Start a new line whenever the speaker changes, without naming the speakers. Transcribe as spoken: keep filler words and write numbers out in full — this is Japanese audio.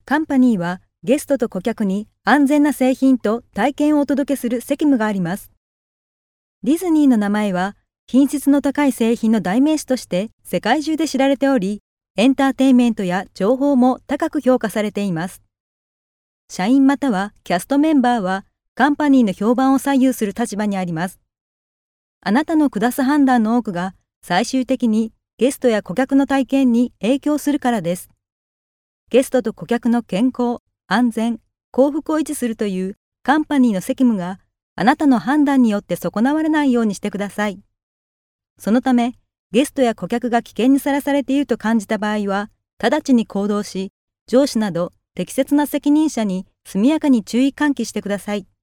カンパニーはゲストと顧客に安全な製品と体験をお届けする責務があります。ディズニーの名前は品質の高い製品の代名詞として世界中で知られており、エンターテインメントや情報も高く評価されています。社員またはキャストメンバーはカンパニーの評判を左右する立場にあります。あなたの下す判断の多くが最終的にゲストや顧客の体験に影響するからです。ゲストと顧客の健康、安全、幸福を維持するというカンパニーの責務があなたの判断によって損なわれないようにしてください。そのため、ゲストや顧客が危険にさらされていると感じた場合は、直ちに行動し、上司など適切な責任者に速やかに注意喚起してください。